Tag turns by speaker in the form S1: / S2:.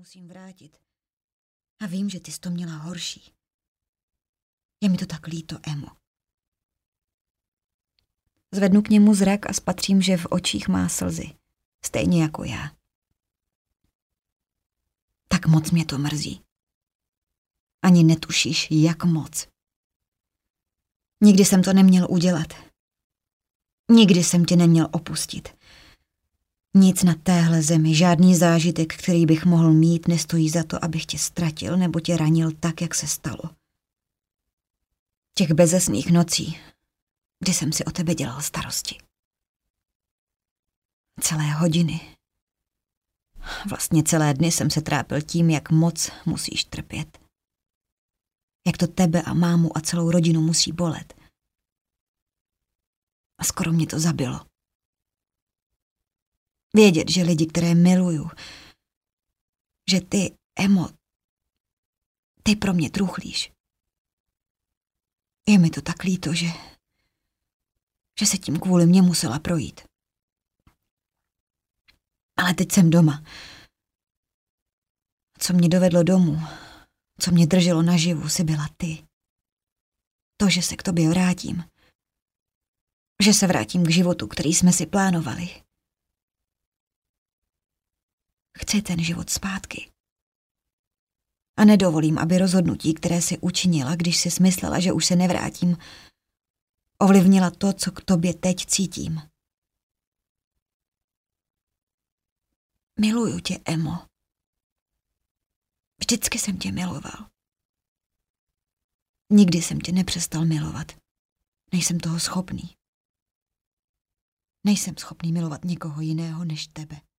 S1: musím vrátit. A vím, že ty jsi to měla horší. Je mi to tak líto, Emo. Zvednu k němu zrak a spatřím, že v očích má slzy. Stejně jako já. Tak moc mě to mrzí. Ani netušíš, jak moc. Nikdy jsem to neměl udělat. Nikdy jsem tě neměl opustit. Nic na téhle zemi, žádný zážitek, který bych mohl mít, nestojí za to, abych tě ztratil nebo tě ranil tak, jak se stalo. Těch bezesných nocí, kdy jsem si o tebe dělal starosti. Celé hodiny. Vlastně celé dny jsem se trápil tím, jak moc musíš trpět. Jak to tebe a mámu a celou rodinu musí bolet. A skoro mě to zabilo. Vědět, že lidi, které miluju, že ty, Emo, ty pro mě truchlíš. Je mi to tak líto, že se tím kvůli mě musela projít. Ale teď jsem doma. Co mě dovedlo domů, co mě drželo naživu, si byla ty. To, že se k tobě vrátím. Že se vrátím k životu, který jsme si plánovali. Chci ten život zpátky. A nedovolím, aby rozhodnutí, které si učinila, když si smyslela, že už se nevrátím, ovlivnila to, co k tobě teď cítím. Miluju tě, Emo. Vždycky jsem tě miloval. Nikdy jsem tě nepřestal milovat. Nejsem toho schopný. Nejsem schopný milovat nikoho jiného než tebe.